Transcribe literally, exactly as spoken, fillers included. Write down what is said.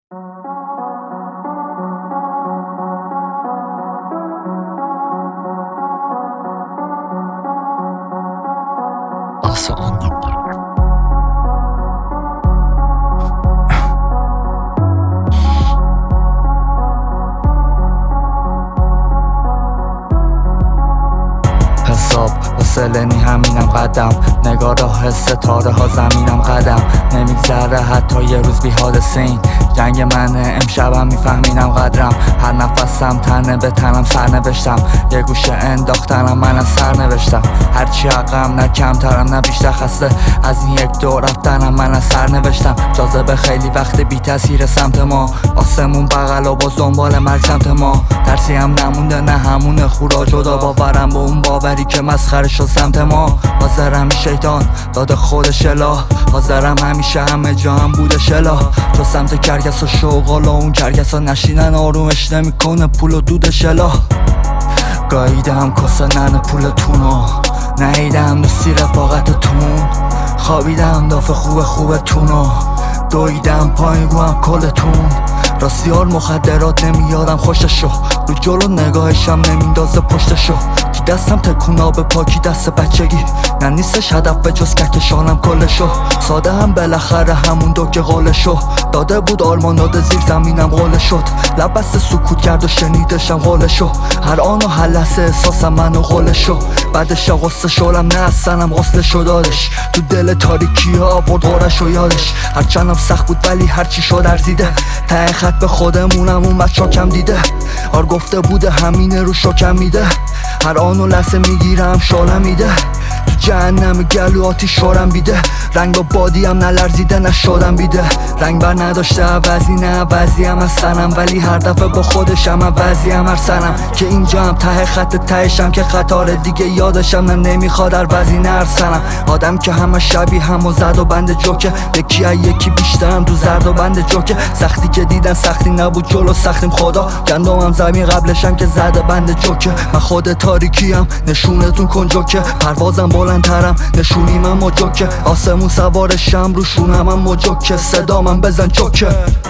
حساب حوصله نی همینم قدم نگاه راه ستاره ها زمینم قدم نمیگذره حتی یه روز بی حادثین جنگ منه امشبم میفهمینم قدرم هر نفسم تنه به تنم سر نوشتم یه گوشه انداختنم من از سر نوشتم هرچی عقم نه کمترم نه بیشتر خسته از این یک دور رفتنم من از سر نوشتم جاذبه خیلی وقت بی تاثیر سمت ما آسمون بغل و باز دنبال مرگ سمت ما ترسی هم نمونده نه همونه خورا جدا باورم به اون باوری که مسخره شد سمت ما حاضرم شیطان داده خودش اله حاضرم همیشه همه جا هم بوده شلا تو سمت کرگس و شوقال و اون کرگس ها نشینن آرومش نمیکنه پول و دود شلا گاییدم کاسه ننه پولتونو نهیدم دوستی رفاقتتون خوابیدم دافه خوب خوبتونو دویدم پایین رو هم کلتون راستیار مخدرات نمیارم خوششو رو جلو نگاهشم نمیندازه پشتشو کی دستم تکونا به پاکی دست بچگی نه نیستش هدف به جز کهکشانم کلشو ساده هم بالاخره همون دو که قولشو داده بود آرمان داده زیر زمینم قوله شد لب بسته سکوت کرد و شنیدشم قولشو هر آن و هر لحظه احساسم منو قولشو بعدش غصه شدم نه اصلا غصه دادش تو دل تاریکی ها آورد غرش و یادش هرچندم سخت بود ولی هرچی شد ارزیده ته خط به خودمونم اون بچه کم دیده آر گفته بوده همینه رو شکم میده هر آن و لحظه میگیرم شالم میده تو جهنم گلو آتیش شورم بیده رنگ با بادیم نلرزیده نشدم بیده رنگ بر نداشته عوضی نه عوضی هم از سنم ولی هر دفعه با خودشم عوضی هم هر سنم که اینجا هم ته خط تهشم که قطار دیگه یادشم نه نمیخواد هر وزی نه هر سنم آدم که همه شبیه هم و زد و بند جوکه یکی از یکی بیشترم تو زرد و بند جوکه سختی که دیدن سختی نبود جلو سختیم خدا گندمم زمین قبلشم که زده بند جوکه من خود تاریکیم نشونتون کن جوکه پروازم بلندترم نشونی من مجوکه آسمون سوارشم رو شونم هم مجوکه صدا من بزن چوکه